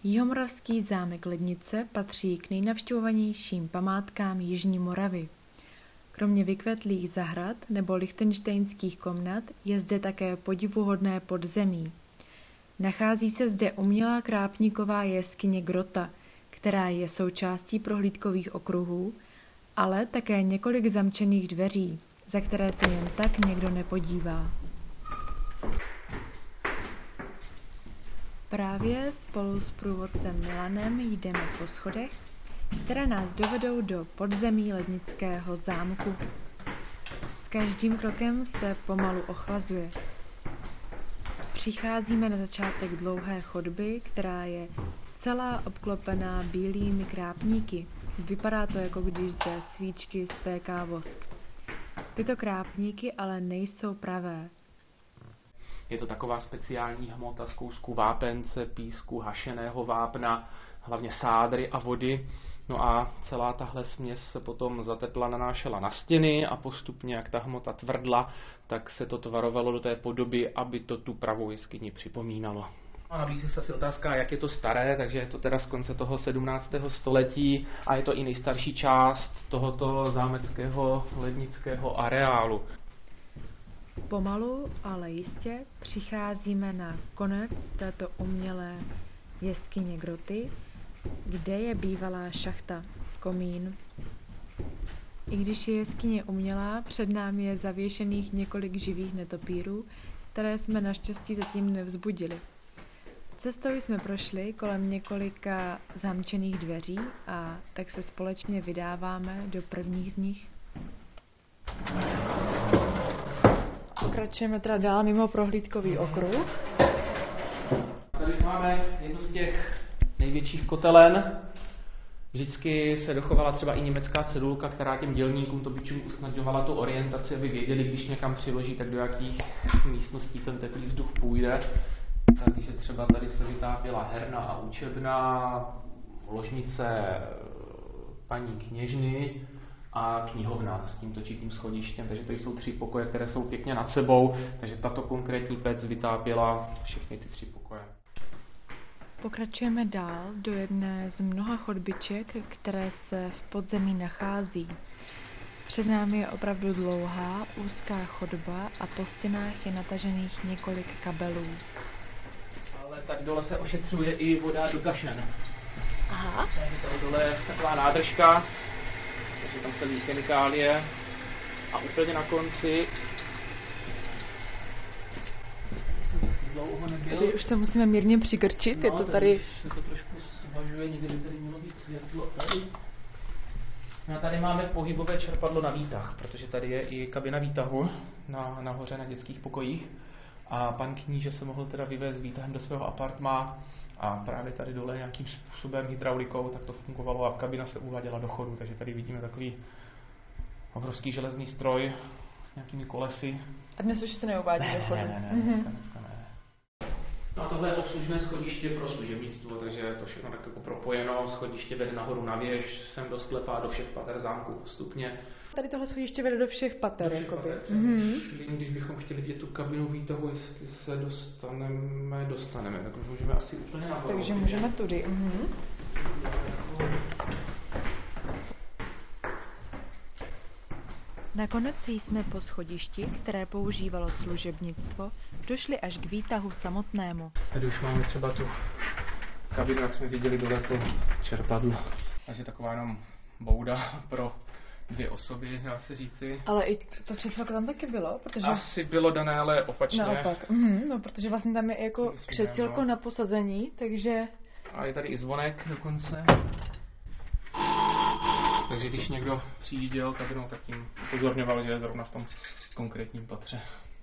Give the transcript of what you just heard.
Jihomoravský zámek Lednice patří k nejnavštěvovanějším památkám Jižní Moravy. Kromě vykvetlých zahrad nebo lichtenštejnských komnat je zde také podivuhodné podzemí. Nachází se zde umělá krápníková jeskyně Grota, která je součástí prohlídkových okruhů, ale také několik zamčených dveří, za které se jen tak někdo nepodívá. Právě spolu s průvodcem Milanem jdeme po schodech, které nás dovedou do podzemí Lednického zámku. S každým krokem se pomalu ochlazuje. Přicházíme na začátek dlouhé chodby, která je celá obklopená bílými krápníky. Vypadá to, jako když ze svíčky stéká vosk. Tyto krápníky ale nejsou pravé. Je to taková speciální hmota z kousku vápence, písku, hašeného vápna, hlavně sádry a vody. No a celá tahle směs se potom za tepla nanášela na stěny a postupně, jak ta hmota tvrdla, tak se to tvarovalo do té podoby, aby to tu pravou jeskyni připomínalo. A nabízí se asi otázka, jak je to staré, takže je to teda z konce toho 17. století a je to i nejstarší část tohoto zámeckého lednického areálu. Pomalu, ale jistě přicházíme na konec této umělé jeskyně Groty, kde je bývalá šachta, komín. I když je jeskyně umělá, před námi je zavěšených několik živých netopírů, které jsme naštěstí zatím nevzbudili. Cestou jsme prošli kolem několika zamčených dveří a tak se společně vydáváme do prvních z nich. Pokračujeme teda dál mimo prohlídkový okruh. Tady máme jednu z těch největších kotelen. Vždycky se dochovala třeba i německá cedulka, která těm dělníkům, tobičům usnadňovala tu orientaci, aby věděli, když někam přiloží, tak do jakých místností ten teplý vzduch půjde. Takže třeba tady se vytápěla herna a učebna, ložnice paní kněžny a knihovna s tím točitým schodištěm. Takže to jsou 3 pokoje, které jsou pěkně nad sebou, takže tato konkrétní pec vytápěla všechny ty 3 pokoje. Pokračujeme dál do jedné z mnoha chodbiček, které se v podzemí nachází. Před námi je opravdu dlouhá, úzká chodba a po stěnách je natažených několik kabelů. Ale tady dole se ošetřuje i voda do gašen. Aha. Tady dole je taková nádržka, takže tam se lí chemikálie a úplně na konci dlouho nebyl. Tady už se musíme mírně přikrčit, no, je to tady... se to trošku svažuje, někdy by tady mělo být světlo. No a tady máme pohybové čerpadlo na výtah, protože tady je i kabina výtahu nahoře na dětských pokojích. A pan kníže se mohl teda vyvést výtahem do svého apartmá a právě tady dole nějakým způsobem hydraulikou, tak to fungovalo a kabina se uváděla do chodu, takže tady vidíme takový obrovský železný stroj s nějakými kolesy. A dnes už se neuvádí do chodu? Ne, dneska ne. No a tohle je obslužné schodiště pro služebnictvo, takže je to všechno tak jako propojeno, schodiště vede nahoru na věž, sem do sklepa, do všech pater zámku postupně. Tady tohle schodiště vede do všech pater, do všech pater. Když bychom chtěli vidět tu kabinu výtahu, jestli se dostaneme, tak můžeme asi úplně nahoru. Takže můžeme tudy. Nakonec jsme po schodišti, které používalo služebnictvo, došli až k výtahu samotnému. Tady už máme třeba tu kabinu, jak jsme viděli dole to čerpadlo. Takže taková jenom bouda pro 2 osoby, dá se říci. Ale i to křeslo tam taky bylo, protože... Asi bylo dané, ale opačně. Naopak, no, protože vlastně tam je jako křesílko na posazení, takže... A je tady i zvonek dokonce. Takže když někdo přijížděl kabinou, tak tím upozorňoval, že je zrovna v tom konkrétním patře.